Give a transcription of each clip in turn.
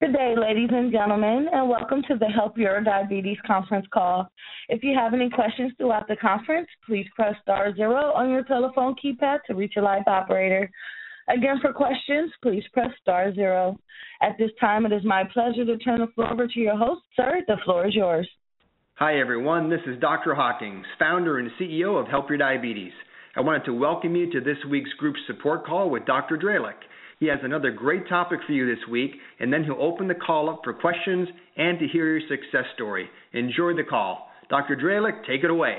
Good day, ladies and gentlemen, and welcome to the Help Your Diabetes conference call. If you have any questions throughout the conference, please press star zero on your telephone keypad to reach a live operator. Again, for questions, please press star zero. At this time, it is my pleasure to turn the floor over to your host. Sir, the floor is yours. Hi, everyone. This is Dr. Hawkins, founder and CEO of Help Your Diabetes. I wanted to welcome you to this week's group support call with Dr. Dralick. He has another great topic for you this week, and then he'll open the call up for questions and to hear your success story. Enjoy the call. Dr. Dralick, take it away.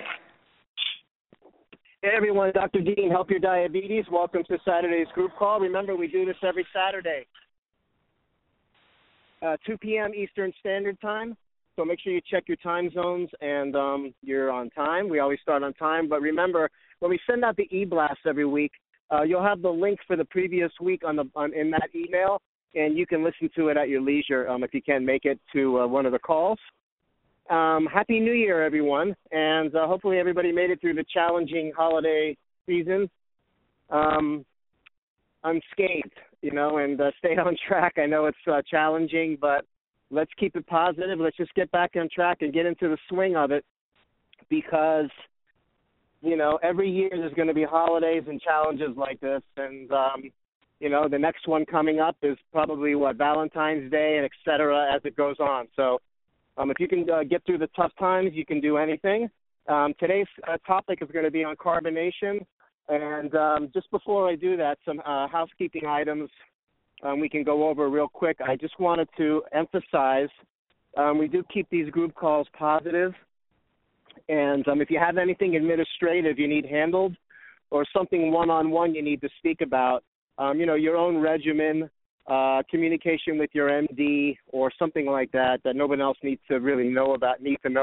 Hey, everyone. Dr. Dean, Help Your Diabetes. Welcome to Saturday's group call. Remember, we do this every Saturday, 2 p.m. Eastern Standard Time. So make sure you check your time zones and you're on time. We always start on time. But remember, when we send out the e-blast every week, you'll have the link for the previous week in that email, and you can listen to it at your leisure if you can't make it to one of the calls. Happy New Year, everyone, and hopefully everybody made it through the challenging holiday season unscathed, and stayed on track. I know it's challenging, but let's keep it positive. Let's just get back on track and get into the swing of it because – every year there's going to be holidays and challenges like this. And, the next one coming up is probably, Valentine's Day and et cetera as it goes on. So if you can get through the tough times, you can do anything. Today's topic is going to be on carbonation. And just before I do that, some housekeeping items we can go over real quick. I just wanted to emphasize we do keep these group calls positive. And if you have anything administrative you need handled or something one-on-one you need to speak about, your own regimen, communication with your MD or something like that nobody else needs to really know about,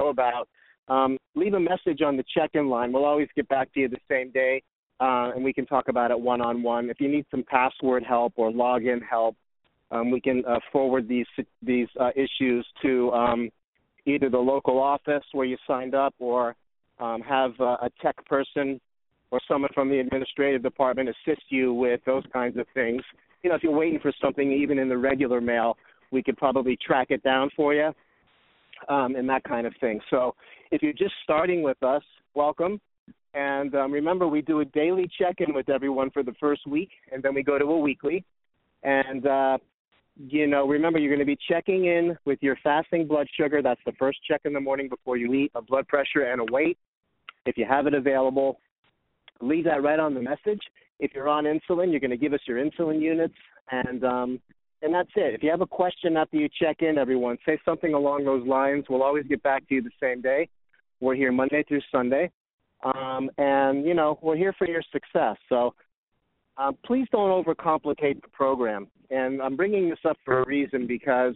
leave a message on the check-in line. We'll always get back to you the same day, and we can talk about it one-on-one. If you need some password help or login help, we can forward these issues to either the local office where you signed up or have a tech person or someone from the administrative department assist you with those kinds of things. If you're waiting for something, even in the regular mail, we could probably track it down for you and that kind of thing. So if you're just starting with us, welcome. And remember, we do a daily check-in with everyone for the first week, and then we go to a weekly. And remember, you're going to be checking in with your fasting blood sugar. That's the first check in the morning before you eat, a blood pressure and a weight. If you have it available, leave that right on the message. If you're on insulin, you're going to give us your insulin units, and that's it. If you have a question after you check in, everyone, say something along those lines. We'll always get back to you the same day. We're here Monday through Sunday, and we're here for your success. So please don't overcomplicate the program. And I'm bringing this up for a reason because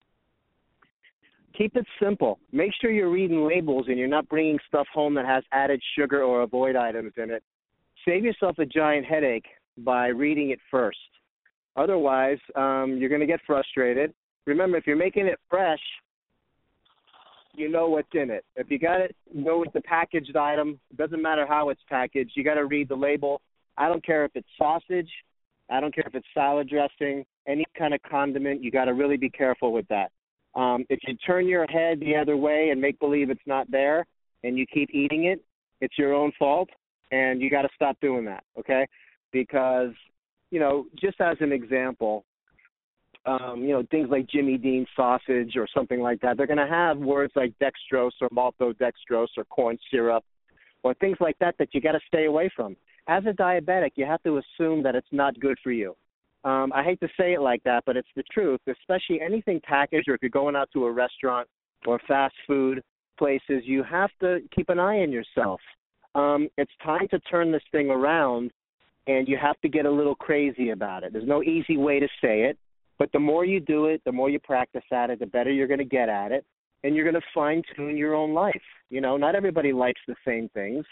keep it simple. Make sure you're reading labels and you're not bringing stuff home that has added sugar or avoid items in it. Save yourself a giant headache by reading it first. Otherwise, you're going to get frustrated. Remember, if you're making it fresh, you know what's in it. If you got it, go with the packaged item. It doesn't matter how it's packaged. You got to read the label. I don't care if it's sausage. I don't care if it's salad dressing, any kind of condiment. You got to really be careful with that. If you turn your head the other way and make believe it's not there and you keep eating it, it's your own fault, and you got to stop doing that, okay? Because, just as an example, things like Jimmy Dean sausage or something like that, they're going to have words like dextrose or maltodextrose or corn syrup or things like that you got to stay away from. As a diabetic, you have to assume that it's not good for you. I hate to say it like that, but it's the truth, especially anything packaged or if you're going out to a restaurant or fast food places, you have to keep an eye on yourself. It's time to turn this thing around, and you have to get a little crazy about it. There's no easy way to say it, but the more you do it, the more you practice at it, the better you're going to get at it, and you're going to fine-tune your own life. Not everybody likes the same things.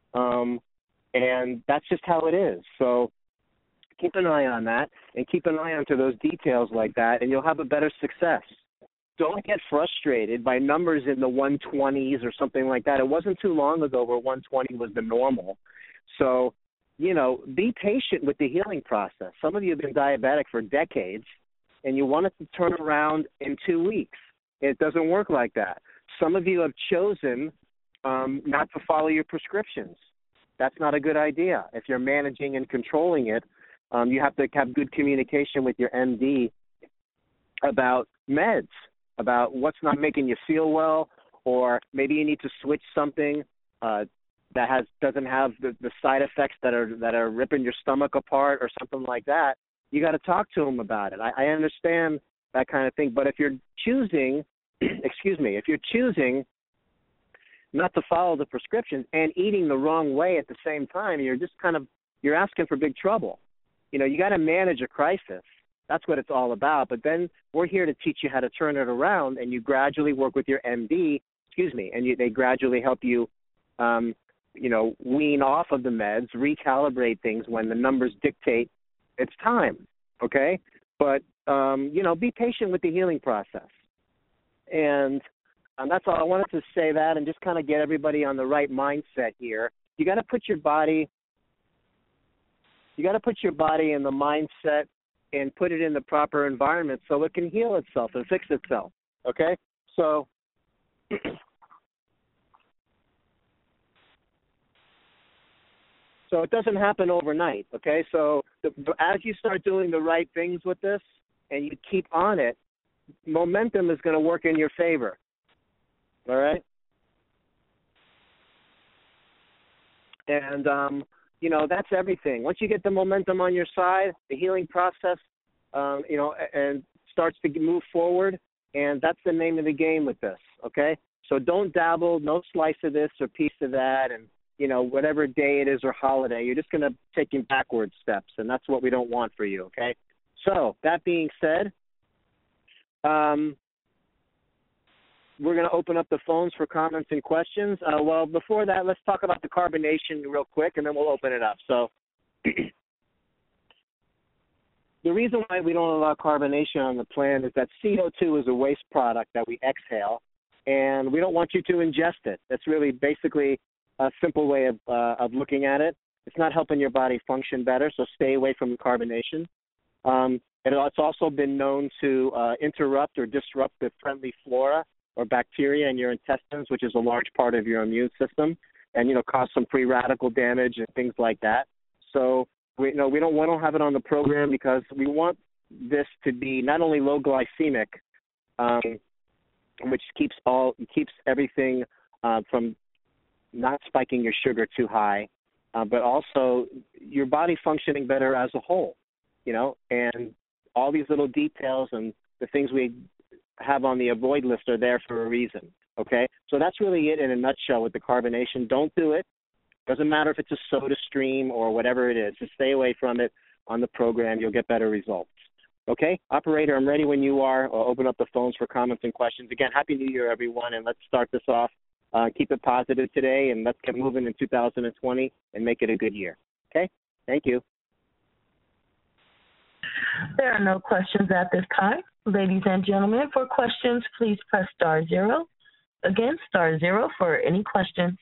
And that's just how it is. So keep an eye on that and keep an eye onto those details like that, and you'll have a better success. Don't get frustrated by numbers in the 120s or something like that. It wasn't too long ago where 120 was the normal. So, be patient with the healing process. Some of you have been diabetic for decades, and you want it to turn around in 2 weeks. It doesn't work like that. Some of you have chosen not to follow your prescriptions. That's not a good idea. If you're managing and controlling it, you have to have good communication with your MD about meds, about what's not making you feel well, or maybe you need to switch something that doesn't have the side effects that are ripping your stomach apart or something like that. You got to talk to them about it. I understand that kind of thing, but if you're choosing, if you're choosing not to follow the prescriptions and eating the wrong way at the same time, you're asking for big trouble. You got to manage a crisis. That's what it's all about. But then we're here to teach you how to turn it around, and you gradually work with your MD, and they gradually help you, wean off of the meds, recalibrate things when the numbers dictate it's time, okay? But, be patient with the healing process. And that's all. I wanted to say that and just kind of get everybody on the right mindset here. You got to put your body in the mindset and put it in the proper environment so it can heal itself and fix itself, okay? So it doesn't happen overnight, okay? So as you start doing the right things with this and you keep on it, momentum is going to work in your favor, all right? And, that's everything. Once you get the momentum on your side, the healing process, and starts to move forward, and that's the name of the game with this, okay? So don't dabble, no slice of this or piece of that, and, whatever day it is or holiday, you're just going to take in backward steps, and that's what we don't want for you, okay? So that being said, we're going to open up the phones for comments and questions. Well, before that, let's talk about the carbonation real quick, and then we'll open it up. So the reason why we don't allow carbonation on the plan is that CO2 is a waste product that we exhale, and we don't want you to ingest it. That's really basically a simple way of looking at it. It's not helping your body function better, so stay away from carbonation. And it's also been known to interrupt or disrupt the friendly flora or bacteria in your intestines, which is a large part of your immune system, and, cause some free radical damage and things like that. So, we don't want to have it on the program because we want this to be not only low glycemic, which keeps everything from not spiking your sugar too high, but also your body functioning better as a whole, and all these little details and the things we have on the avoid list are there for a reason, okay? So that's really it in a nutshell with the carbonation. Don't do it. Doesn't matter if it's a soda stream or whatever it is. Just stay away from it on the program. You'll get better results. Okay? Operator, I'm ready when you are. I'll open up the phones for comments and questions. Again, Happy New Year, everyone, and let's start this off. Keep it positive today, and let's get moving in 2020 and make it a good year. Okay? Thank you. There are no questions at this time. Ladies and gentlemen, for questions, please press *0. Again, *0 for any questions.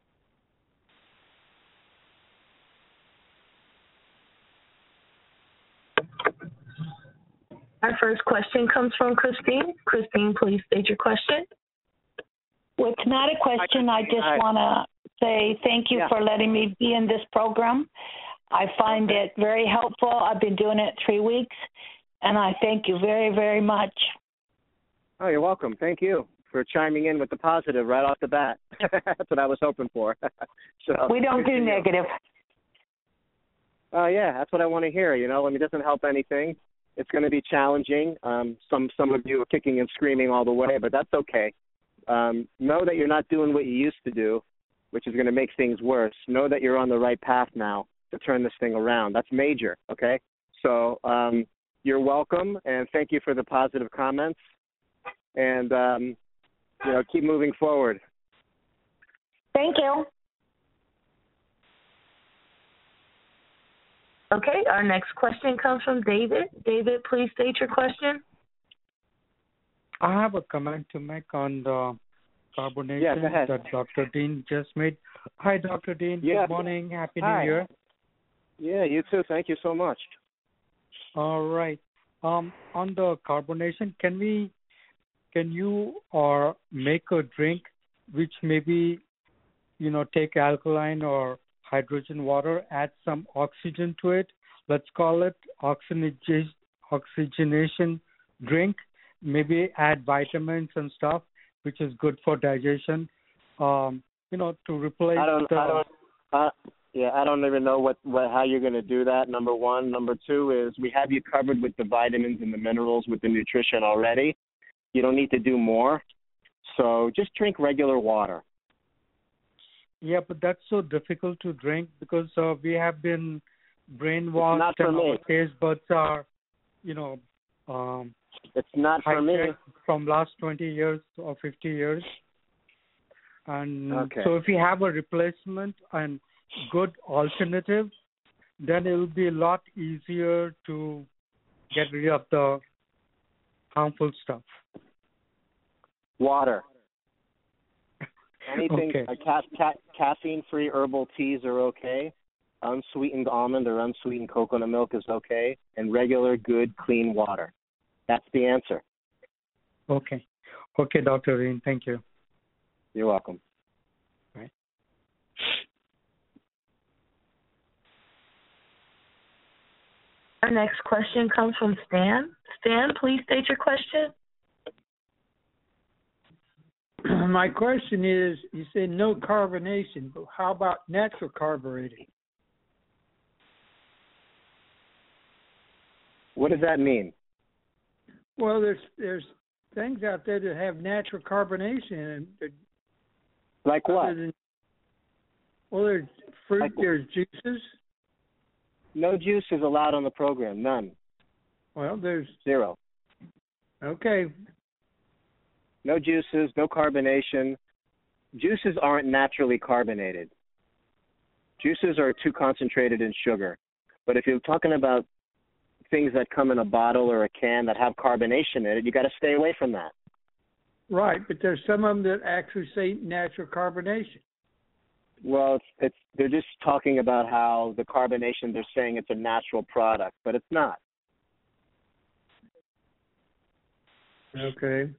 Our first question comes from Christine. Christine, please state your question. Well, it's not a question. I just want to say thank you for letting me be in this program. I find it very helpful. I've been doing it 3 weeks, and I thank you very, very much. Oh, you're welcome. Thank you for chiming in with the positive right off the bat. That's what I was hoping for. So, we don't do negative. Oh, yeah, that's what I want to hear. It doesn't help anything. It's going to be challenging. Some of you are kicking and screaming all the way, but that's okay. Know that you're not doing what you used to do, which is going to make things worse. Know that you're on the right path now to turn this thing around. That's major, okay? So you're welcome, and thank you for the positive comments. And, keep moving forward. Thank you. Okay, our next question comes from David. David, please state your question. I have a comment to make on the carbonation that Dr. Dean just made. Hi, Dr. Dean. Yeah. Good morning. Happy Hi. New Year. Yeah, you too. Thank you so much. All right. On the carbonation, can you make a drink which maybe, take alkaline or hydrogen water, add some oxygen to it? Let's call it oxygenation drink. Maybe add vitamins and stuff, which is good for digestion. To replace. I don't even know how you're going to do that. Number one. Number two is we have you covered with the vitamins and the minerals with the nutrition already. You don't need to do more. So just drink regular water. Yeah, but that's so difficult to drink because we have been brainwashed and our taste buds are, it's not for me. From last 20 years or 50 years. And okay. So if you have a replacement and good alternative, then it will be a lot easier to get rid of the harmful stuff. Water. Anything okay. Caffeine-free herbal teas are okay. Unsweetened almond or unsweetened coconut milk is okay. And regular, good, clean water. That's the answer. Okay. Okay, Dr. Reen. Thank you. You're welcome. Right. Our next question comes from Stan. Stan, please state your question. My question is, you said no carbonation, but how about natural carbureting? What does that mean? Well, there's things out there that have natural carbonation. Like what? There's fruit, there's juices. No juice is allowed on the program, none. Well, there's... 0. Okay. No juices, no carbonation. Juices aren't naturally carbonated. Juices are too concentrated in sugar. But if you're talking about things that come in a bottle or a can that have carbonation in it, you got to stay away from that. Right, but there's some of them that actually say natural carbonation. Well, they're just talking about how the carbonation, they're saying it's a natural product, but it's not. Okay.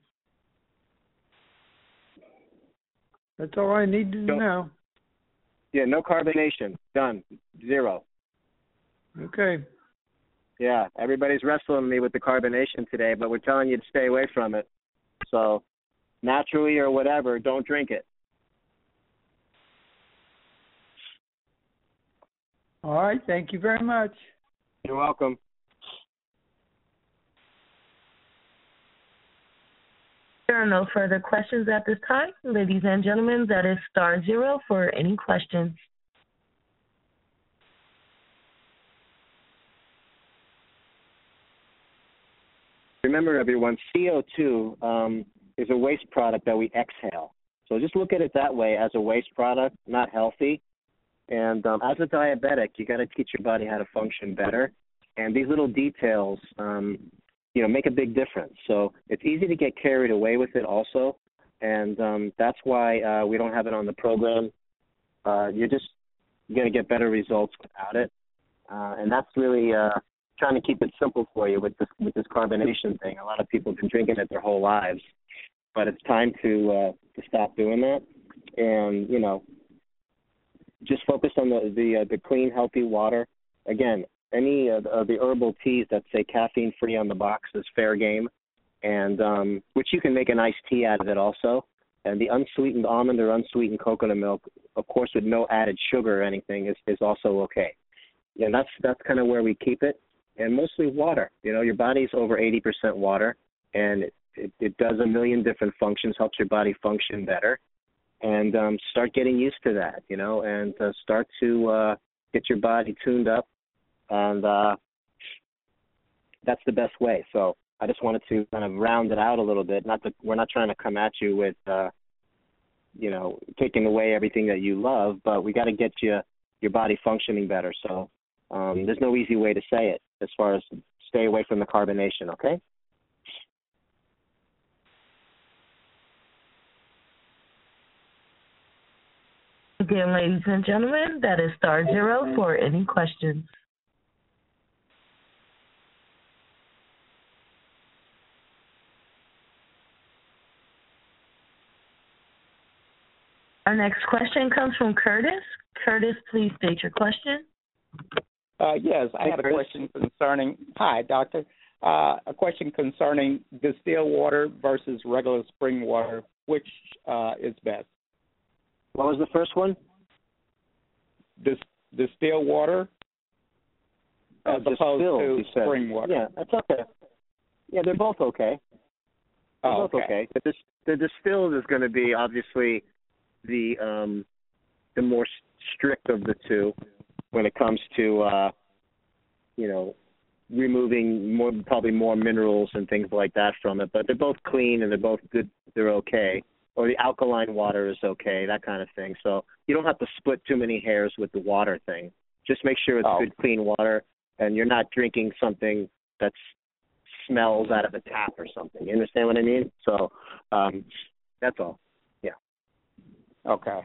That's all I need to know. Yeah, no carbonation. Done. 0. Okay. Yeah, everybody's wrestling me with the carbonation today, but we're telling you to stay away from it. So, naturally or whatever, don't drink it. All right, thank you very much. You're welcome. There are no further questions at this time. Ladies and gentlemen, that is *0 for any questions. Remember, everyone, CO2 is a waste product that we exhale. So just look at it that way, as a waste product, not healthy. And as a diabetic, you got to teach your body how to function better. And these little details, make a big difference. So it's easy to get carried away with it also. And that's why we don't have it on the program. You're just going to get better results without it. And that's really trying to keep it simple for you with this carbonation thing. A lot of people have been drinking it their whole lives. But it's time to stop doing that. And, just focus on the clean, healthy water. Again, any of the herbal teas that say caffeine-free on the box is fair game, and which you can make an iced tea out of it also. And the unsweetened almond or unsweetened coconut milk, of course, with no added sugar or anything, is also okay. And that's kind of where we keep it. And mostly water. Your body's over 80% water, and it does a million different functions, helps your body function better. And start getting used to that, and start to get your body tuned up. And that's the best way. So I just wanted to kind of round it out a little bit. We're not trying to come at you with, taking away everything that you love, but we got to get your body functioning better. So there's no easy way to say it as far as stay away from the carbonation, okay? Again, ladies and gentlemen, that is *0 for any questions. Our next question comes from Curtis. Curtis, please state your question. Yes, I had a question concerning. Hi, doctor. A question concerning distilled water versus regular spring water. Which is best? What was the first one? Distilled water as opposed to spring water. Yeah, that's okay. Yeah, they're both okay. They're both okay. The distilled is going to be obviously the more strict of the two when it comes to removing probably more minerals and things like that from it. But they're both clean and they're both good. They're okay. Or the alkaline water is okay, that kind of thing. So you don't have to split too many hairs with the water thing. Just make sure it's good, clean water, and you're not drinking something that smells out of a tap or something. You understand what I mean? So that's all. Yeah. Okay.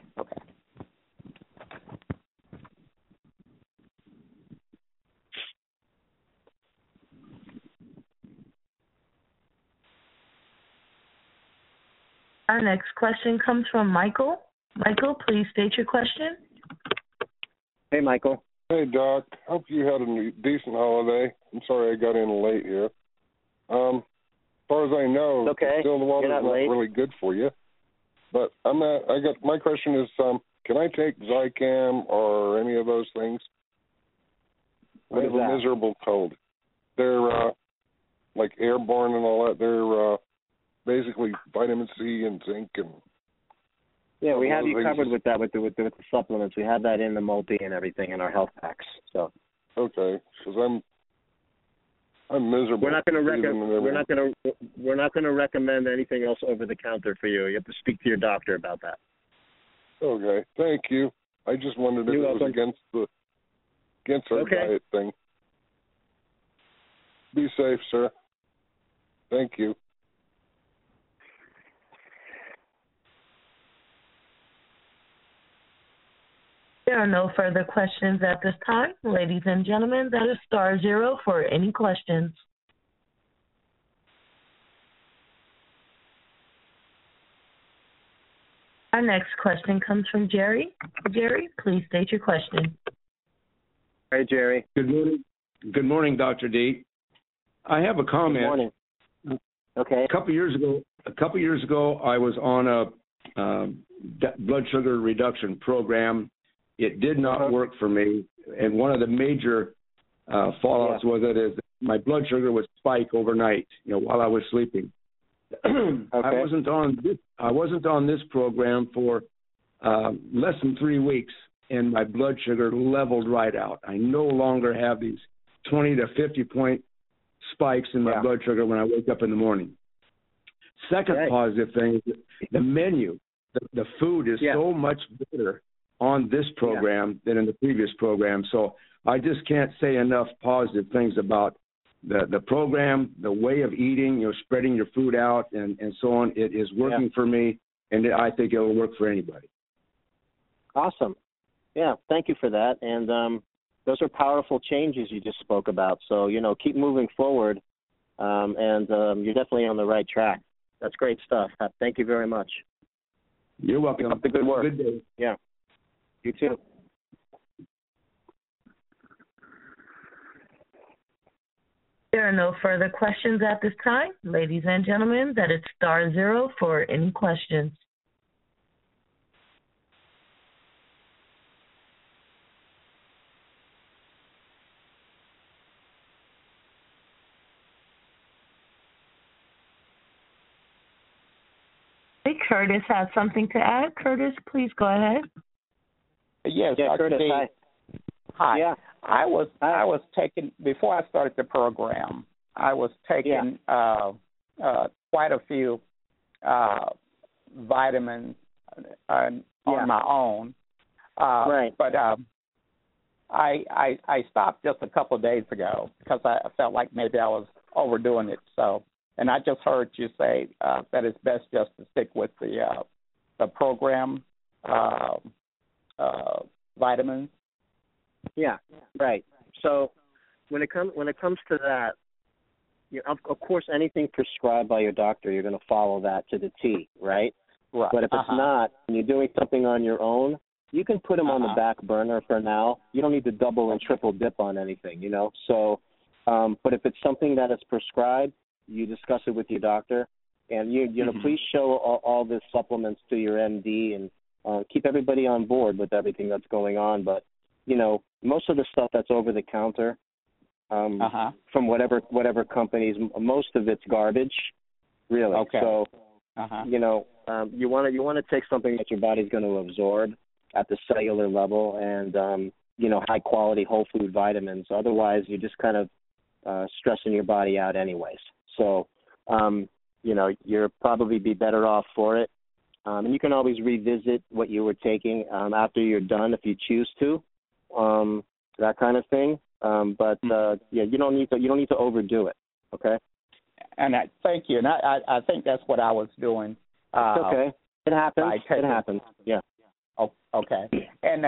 Our next question comes from Michael. Michael, please state your question. Hey, Michael. Hey, Doc. Hope you had a decent holiday. I'm sorry I got in late here. As far as I know, distilled water is not really good for you. But my question is, can I take Zicam or any of those things? I have a miserable cold. They're like airborne and all that. They're basically vitamin C and zinc and. Yeah, we have you covered with that with the supplements. We have that in the multi and everything in our health packs. So. Okay, because I'm miserable. We're not going to recommend anything else over the counter for you. You have to speak to your doctor about that. Okay, thank you. I just wondered if it was against our diet thing. Be safe, sir. Thank you. There are no further questions at this time. Ladies and gentlemen, that is *0 for any questions. Our next question comes from Jerry. Jerry, please state your question. Hey, Jerry. Good morning, Dr. D. I have a comment. Good morning. Okay. A couple years ago, I was on a blood sugar reduction program. It did not work for me, and one of the major fallouts was that my blood sugar would spike overnight, while I was sleeping. I wasn't on this program for less than 3 weeks, and my blood sugar leveled right out. I no longer have these 20 to 50 point spikes in my blood sugar when I wake up in the morning. Second positive thing is the menu. The food is so much better on this program than in the previous program. So I just can't say enough positive things about the program, the way of eating, spreading your food out and so on. It is working for me, and I think it will work for anybody. Awesome. Yeah, thank you for that. And those are powerful changes you just spoke about. So, keep moving forward, and you're definitely on the right track. That's great stuff. Thank you very much. You're welcome. Keep up the good work. Good day. Yeah. You too. There are no further questions at this time. Ladies and gentlemen, that is *0 for any questions. Curtis has something to add. Curtis, please go ahead. Yes, Curtis, hi. Hi. Yeah. I was taking, before I started the program, I was taking quite a few vitamins on my own. Right. But I stopped just a couple of days ago because I felt like maybe I was overdoing it. So, and I just heard you say that it's best just to stick with the program vitamins. Yeah, right. So when it comes to that, of course, anything prescribed by your doctor, you're going to follow that to the T, right? Right. But if it's not, and you're doing something on your own, you can put them on the back burner for now. You don't need to double and triple dip on anything, you know. So, but if it's something that is prescribed, you discuss it with your doctor, and you know, please show all the supplements to your MD and keep everybody on board with everything that's going on. But you know, most of the stuff that's over the counter, from whatever companies, most of it's garbage, really. Okay. So, you know, you want to take something that your body's going to absorb at the cellular level, and you know, high quality whole food vitamins. Otherwise, you're just kind of stressing your body out anyways. So, you know, you'll probably be better off for it. And you can always revisit what you were taking after you're done if you choose to, that kind of thing. But yeah, you don't need to overdo it. Okay. And thank you. And I think that's what I was doing. It's okay. It happens. It happens. Yeah. Oh, okay. And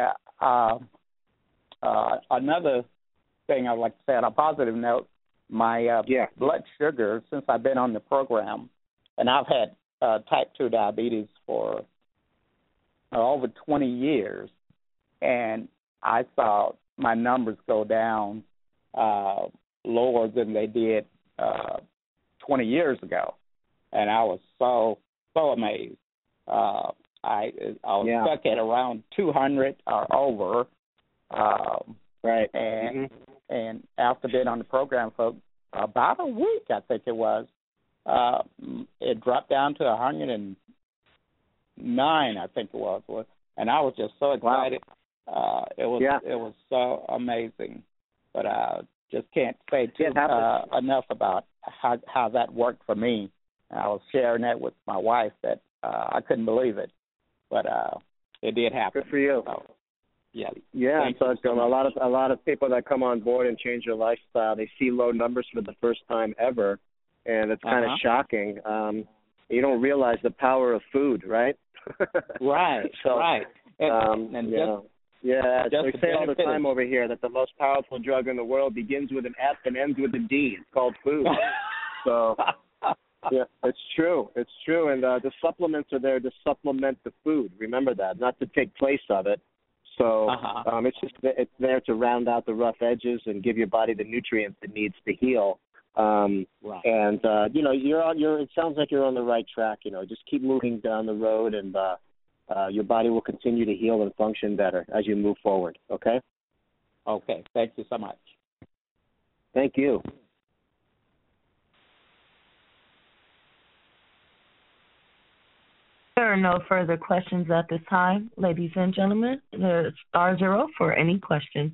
another thing I'd like to say on a positive note, my blood sugar, since I've been on the program, and I've had type 2 diabetes for over 20 years, and I saw my numbers go down lower than they did 20 years ago, and I was so amazed. I was stuck at around 200 or over, right? And after being on the program for about a week, I think it was, it dropped down to 109, I think it was, and I was just so excited. Wow. It was so amazing, but I just can't say enough about how that worked for me. I was sharing that with my wife that I couldn't believe it, but it did happen. Good for you. So, yeah. So a lot of people that come on board and change their lifestyle, they see low numbers for the first time ever, and it's kind of shocking. You don't realize the power of food, right? Right. So, right. And you know, we say all the time over here that the most powerful drug in the world begins with an F and ends with a D. It's called food. So, yeah, it's true. It's true. And the supplements are there to supplement the food. Remember that, not to take place of it. So it's there to round out the rough edges and give your body the nutrients it needs to heal. And you know, it sounds like you're on the right track. You know, just keep moving down the road, and your body will continue to heal and function better as you move forward. Okay. Okay. Thank you so much. Thank you. There are no further questions at this time. Ladies and gentlemen, there's *0 for any questions.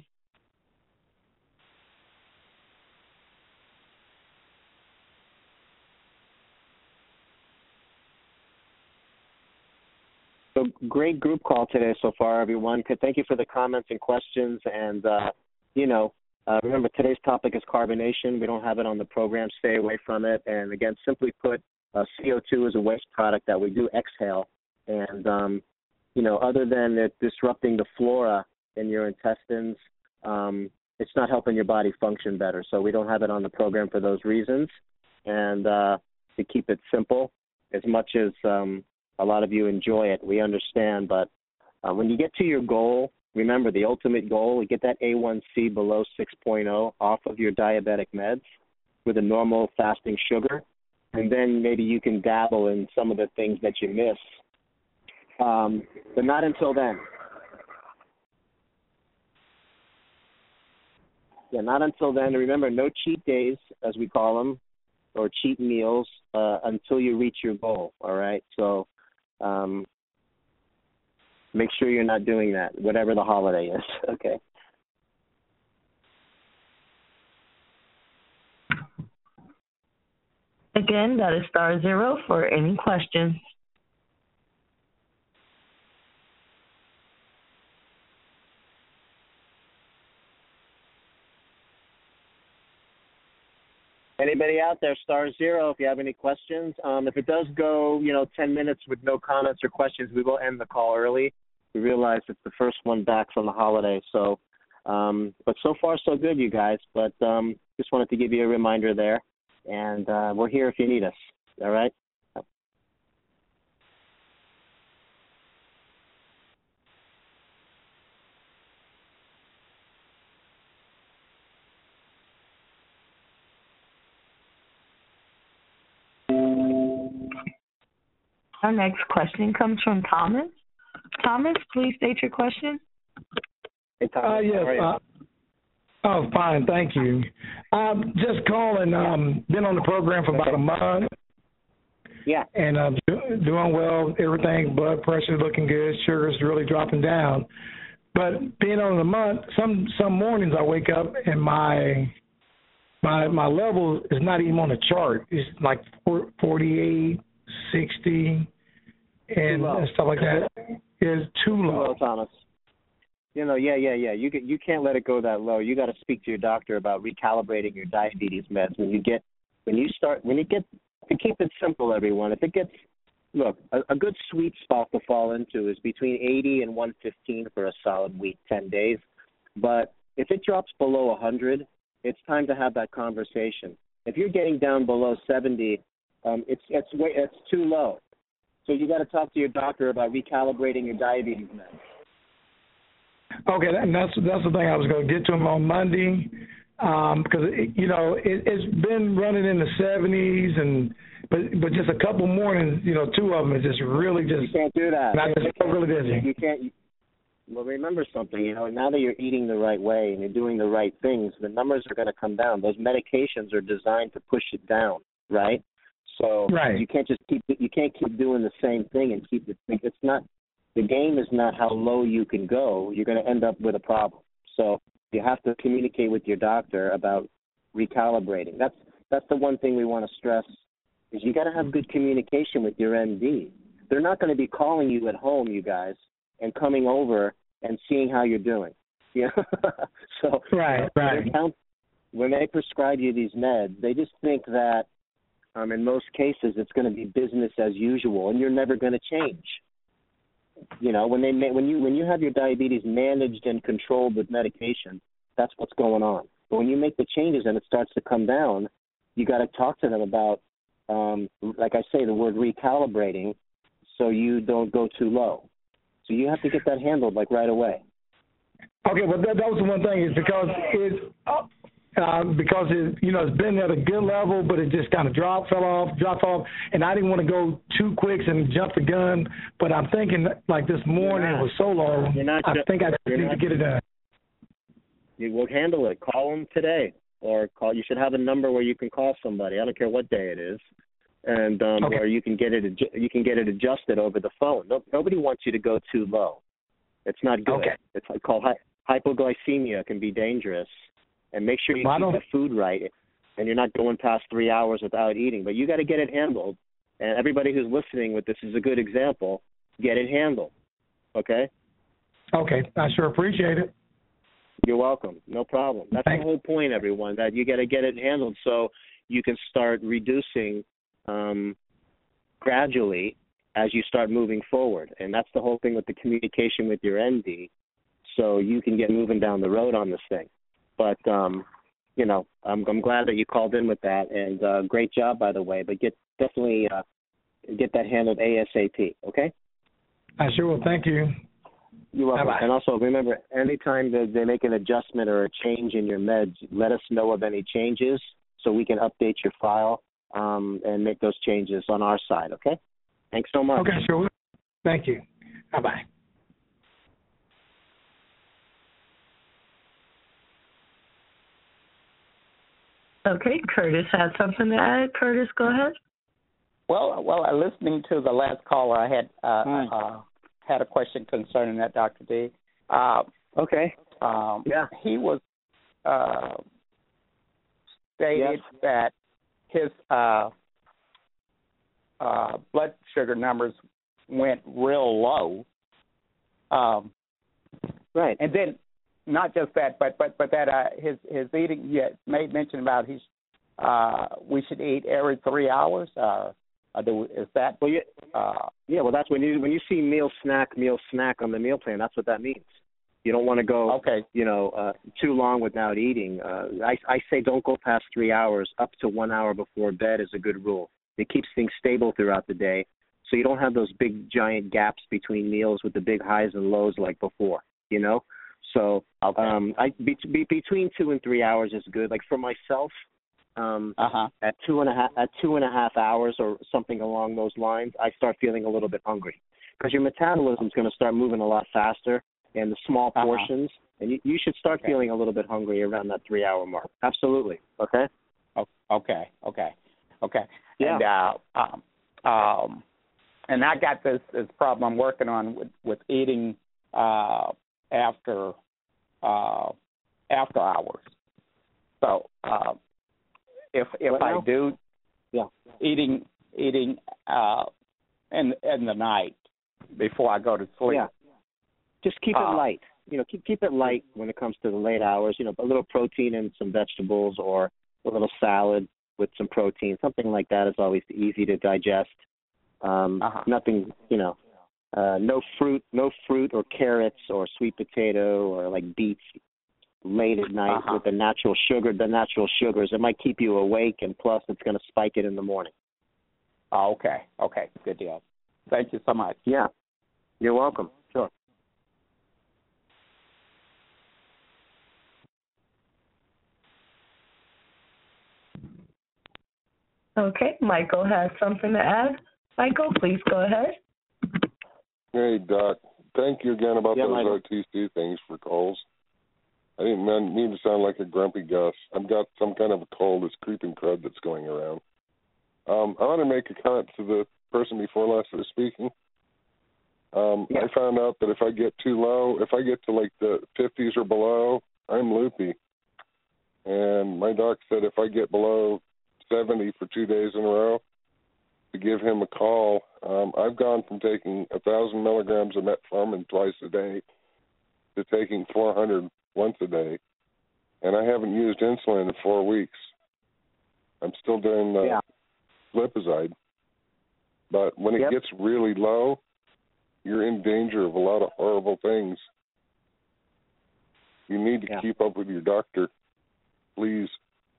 So great group call today so far, everyone. Thank you for the comments and questions. And, you know, remember, today's topic is carbonation. We don't have it on the program. Stay away from it. And, again, simply put, CO2 is a waste product that we do exhale. And, you know, other than it disrupting the flora in your intestines, it's not helping your body function better. So we don't have it on the program for those reasons. And to keep it simple, as much as a lot of you enjoy it, we understand. But when you get to your goal, remember the ultimate goal, you get that A1C below 6.0 off of your diabetic meds with a normal fasting sugar. And then maybe you can dabble in some of the things that you miss. But not until then. Yeah, not until then. Remember, no cheat days, as we call them, or cheat meals until you reach your goal, all right? So make sure you're not doing that, whatever the holiday is, okay? Again, that is *0 for any questions. Anybody out there, *0 if you have any questions. If it does go, 10 minutes with no comments or questions, we will end the call early. We realize it's the first one back from the holiday. So, but so far so good, you guys. But just wanted to give you a reminder there. And we're here if you need us. All right? Our next question comes from Thomas. Thomas, please state your question. Hey, Thomas. Yes. Fine, thank you. Just calling. Been on the program for about a month. Yeah. And doing well. Everything, blood pressure looking good. Sugar's really dropping down. But being on the month, some mornings I wake up and my level is not even on the chart. It's like 48, 60, and stuff like that. It's too low. Thomas. Yeah. You can't let it go that low. You got to speak to your doctor about recalibrating your diabetes meds. To keep it simple, everyone, a good sweet spot to fall into is between 80 and 115 for a solid week, 10 days. But if it drops below 100, it's time to have that conversation. If you're getting down below 70, it's too low. So you got to talk to your doctor about recalibrating your diabetes meds. Okay, and that's the thing I was going to get to him on Monday. Because it's been running in the 70s, but just a couple mornings, two of them is just really just. You can't do that. Not just really busy. You can't. Well, remember something. Now that you're eating the right way and you're doing the right things, the numbers are going to come down. Those medications are designed to push it down, right? So you can't just keep doing the same thing and keep it. It's not. The game is not how low you can go. You're going to end up with a problem. So you have to communicate with your doctor about recalibrating. That's the one thing we want to stress is you got to have good communication with your MD. They're not going to be calling you at home, you guys, and coming over and seeing how you're doing. So when they prescribe you these meds, they just think that in most cases it's going to be business as usual, and you're never going to change. When you have your diabetes managed and controlled with medication, that's what's going on. But when you make the changes and it starts to come down, you got to talk to them about, like I say, the word recalibrating, so you don't go too low. So you have to get that handled right away. Okay, but that was the one thing is because it's been at a good level, but it just kind of dropped off, and I didn't want to go too quick and jump the gun. But I'm thinking this morning it was so low, I think I need to get it done. You will handle it. Call them today, or call. You should have a number where you can call somebody. I don't care what day it is, and or you can get it adjusted over the phone. Nobody wants you to go too low. It's not good. Okay. It's called hypoglycemia. Can be dangerous. And make sure you keep the food right, and you're not going past 3 hours without eating. But you got to get it handled. And everybody who's listening with this is a good example. Get it handled. Okay? Okay. I sure appreciate it. You're welcome. No problem. That's the whole point, everyone, that you got to get it handled so you can start reducing gradually as you start moving forward. And that's the whole thing with the communication with your MD, so you can get moving down the road on this thing. But, I'm glad that you called in with that, and great job, by the way. But definitely get that handled ASAP, okay? I sure will. Thank you. You're welcome. Bye-bye. And also, remember, anytime that they make an adjustment or a change in your meds, let us know of any changes so we can update your file and make those changes on our side, okay? Thanks so much. Okay, sure. Thank you. Bye-bye. Okay, Curtis has something to add. Curtis, go ahead. Well, listening to the last caller, I had a question concerning that, Dr. D. Okay. He was stated that his blood sugar numbers went real low. Right. And then not just that, but that his eating. You made mention about we should eat every 3 hours. Is that? Well, well, that's when you see meal snack on the meal plan. That's what that means. You don't want to go, too long without eating. I say don't go past 3 hours. Up to 1 hour before bed is a good rule. It keeps things stable throughout the day, so you don't have those big giant gaps between meals with the big highs and lows like before. So between 2 and 3 hours is good. Like for myself, at 2.5 hours or something along those lines, I start feeling a little bit hungry because your metabolism is going to start moving a lot faster and the small portions, and you should start feeling a little bit hungry around that 3-hour mark. Absolutely. Okay. Okay. Yeah. And I got this problem I'm working on with eating after hours. So if I do eating in the night before I go to sleep. Yeah. Just keep it light. Keep it light when it comes to the late hours. A little protein and some vegetables, or a little salad with some protein. Something like that is always easy to digest. Nothing, no fruit or carrots or sweet potato or like beets late at night with the natural sugars. It might keep you awake, and plus it's going to spike it in the morning. Oh, okay, good deal. Thank you so much. Yeah, you're welcome. Sure. Okay, Michael has something to add. Michael, please go ahead. Hey, Doc. Thank you again about those OTC things for calls. I didn't mean to sound like a grumpy Gus. I've got some kind of a cold, this creeping crud that's going around. I want to make a comment to the person before last that was speaking. I found out that if I get too low, if I get to like the 50s or below, I'm loopy. And my doc said if I get below 70 for 2 days in a row, to give him a call. I've gone from taking 1,000 milligrams of metformin twice a day to taking 400 once a day, and I haven't used insulin in 4 weeks. I'm still doing glipizide, but when it gets really low, you're in danger of a lot of horrible things. You need to keep up with your doctor, please.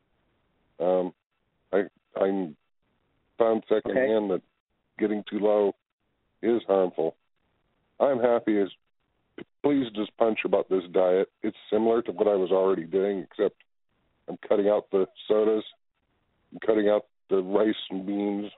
I found secondhand that getting too low is harmful. I'm happy as please just punch about this diet. It's similar to what I was already doing, except I'm cutting out the sodas, I'm cutting out the rice and beans.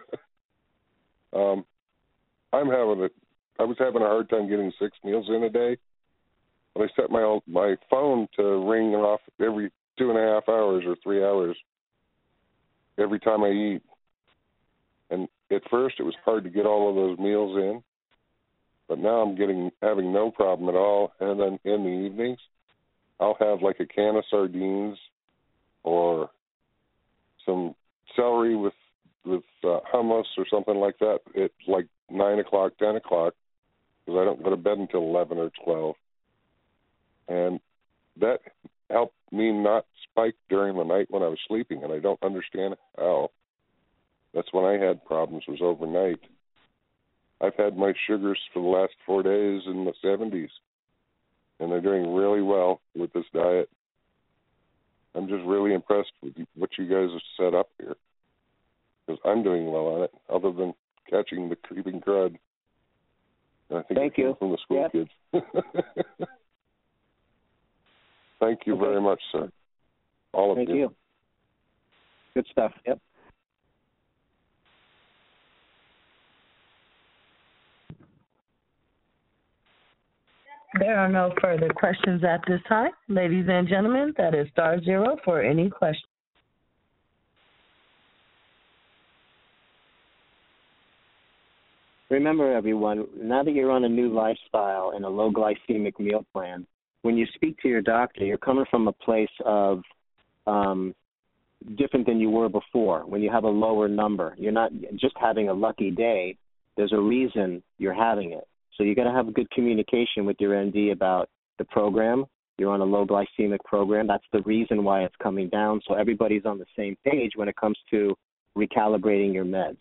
I was having a hard time getting 6 meals in a day, but I set my phone to ring off every 2.5 hours or 3 hours every time I eat. And at first it was hard to get all of those meals in, but now I'm having no problem at all. And then in the evenings, I'll have like a can of sardines or some celery with hummus or something like that at like 9 o'clock, 10 o'clock, because I don't go to bed until 11 or 12. And that helped me not spike during the night when I was sleeping, and I don't understand how. That's when I had problems, was overnight. I've had my sugars for the last 4 days in the 70s, and they're doing really well with this diet. I'm just really impressed with what you guys have set up here, because I'm doing well on it, other than catching the creeping crud. And I think it came from the school kids. Thank you very much, sir. All of you. Thank you. Good stuff. Yep. There are no further questions at this time. Ladies and gentlemen, that is *0 for any questions. Remember, everyone, now that you're on a new lifestyle and a low glycemic meal plan, when you speak to your doctor, you're coming from a place of different than you were before. When you have a lower number, you're not just having a lucky day. There's a reason you're having it. So you got to have a good communication with your ND about the program. You're on a low glycemic program. That's the reason why it's coming down. So everybody's on the same page when it comes to recalibrating your meds.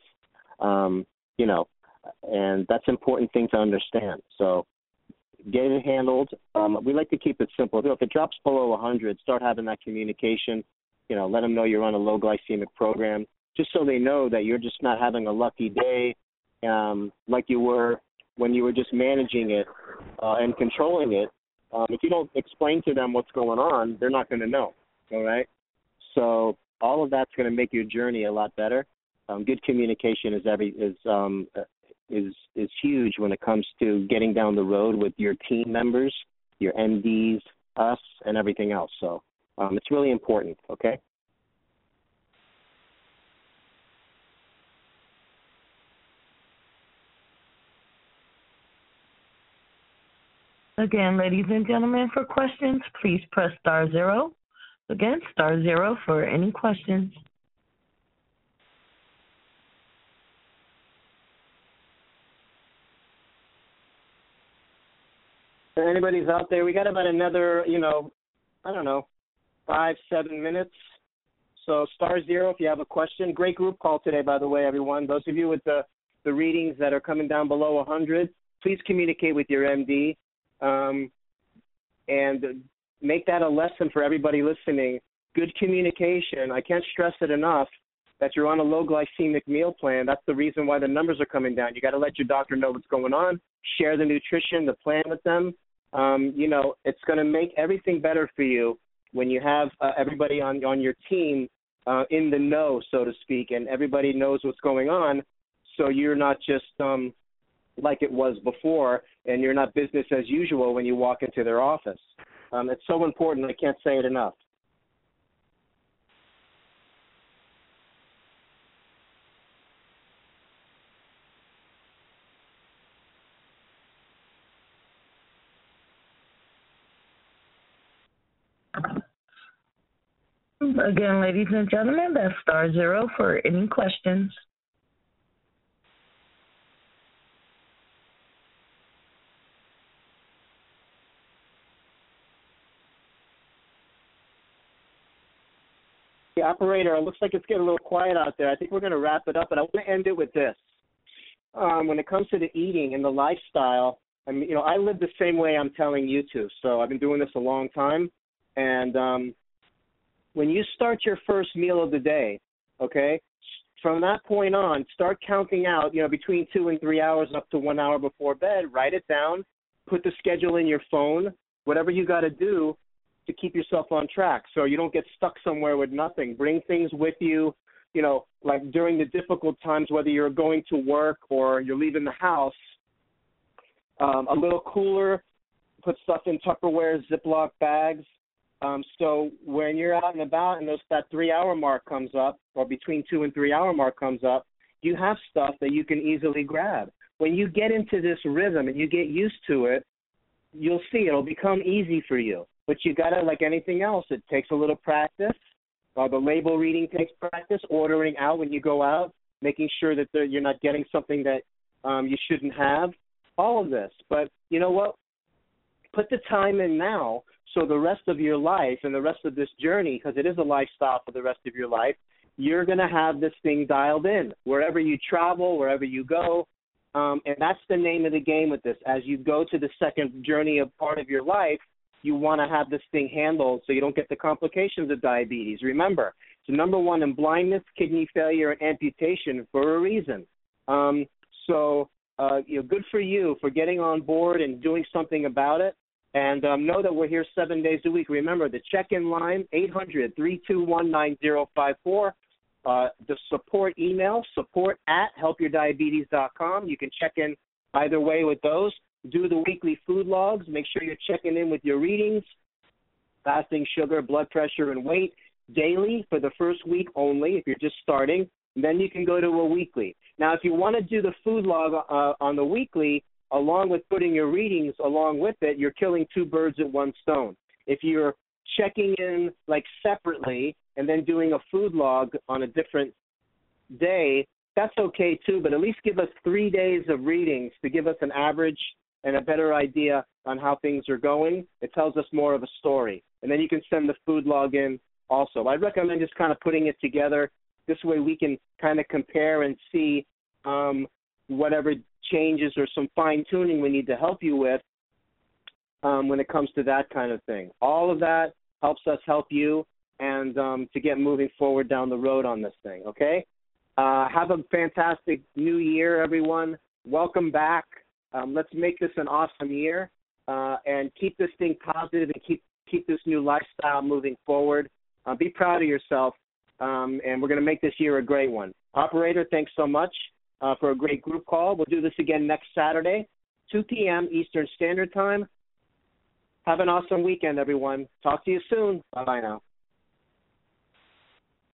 And that's an important thing to understand. So get it handled. We like to keep it simple. If it drops below 100, start having that communication. Let them know you're on a low glycemic program, just so they know that you're just not having a lucky day like you were when you were just managing it and controlling it. If you don't explain to them what's going on, they're not going to know, all right? So all of that's going to make your journey a lot better. Good communication is huge when it comes to getting down the road with your team members, your MDs, us, and everything else. So it's really important, okay? Again, ladies and gentlemen, for questions, please press *0. Again, *0 for any questions. If anybody's out there, we got about another, 5-7 minutes. So *0 if you have a question. Great group call today, by the way, everyone. Those of you with the readings that are coming down below 100, please communicate with your MD. And make that a lesson for everybody listening. Good communication. I can't stress it enough that you're on a low glycemic meal plan. That's the reason why the numbers are coming down. You got to let your doctor know what's going on. Share the nutrition, the plan with them. It's going to make everything better for you when you have everybody on your team in the know, so to speak, and everybody knows what's going on. So you're not just like it was before, and you're not business as usual when you walk into their office. It's so important. I can't say it enough. Again, ladies and gentlemen, that's *0 for any questions. The operator, it looks like it's getting a little quiet out there. I think we're going to wrap it up, but I want to end it with this. When it comes to the eating and the lifestyle, I live the same way I'm telling you to. So I've been doing this a long time. And when you start your first meal of the day, okay, from that point on, start counting out, between 2 and 3 hours up to 1 hour before bed. Write it down. Put the schedule in your phone. Whatever you got to do to keep yourself on track so you don't get stuck somewhere with nothing. Bring things with you, like during the difficult times, whether you're going to work or you're leaving the house, a little cooler, put stuff in Tupperware, Ziploc bags. So when you're out and about and that 3 hour mark comes up, or between 2 and 3 hour mark comes up, you have stuff that you can easily grab. When you get into this rhythm and you get used to it, you'll see it'll become easy for you. But you got to, like anything else, it takes a little practice. The label reading takes practice, ordering out when you go out, making sure that you're not getting something that you shouldn't have, all of this. But you know what? Put the time in now so the rest of your life and the rest of this journey, because it is a lifestyle for the rest of your life, you're going to have this thing dialed in. Wherever you travel, wherever you go, and that's the name of the game with this. As you go to the second journey of part of your life, you want to have this thing handled so you don't get the complications of diabetes. Remember, it's number one in blindness, kidney failure, and amputation for a reason. Good for you for getting on board and doing something about it. And know that we're here 7 days a week. Remember, the check-in line, 800-321-9054. The support email, support@helpyourdiabetes.com. You can check in either way with those. Do the weekly food logs. Make sure you're checking in with your readings, fasting, sugar, blood pressure, and weight daily for the first week only if you're just starting. And then you can go to a weekly. Now, if you want to do the food log on the weekly, along with putting your readings along with it, you're killing two birds with one stone. If you're checking in like separately and then doing a food log on a different day, that's okay too, but at least give us 3 days of readings to give us an average and a better idea on how things are going. It tells us more of a story. And then you can send the food log in also. I'd recommend just kind of putting it together. This way we can kind of compare and see whatever changes or some fine-tuning we need to help you with when it comes to that kind of thing. All of that helps us help you and to get moving forward down the road on this thing, okay? Have a fantastic new year, everyone. Welcome back. Let's make this an awesome year and keep this thing positive and keep this new lifestyle moving forward. Be proud of yourself and we're going to make this year a great one. Operator, thanks so much for a great group call. We'll do this again next Saturday, 2 p.m. Eastern Standard Time. Have an awesome weekend, everyone. Talk to you soon. Bye-bye now.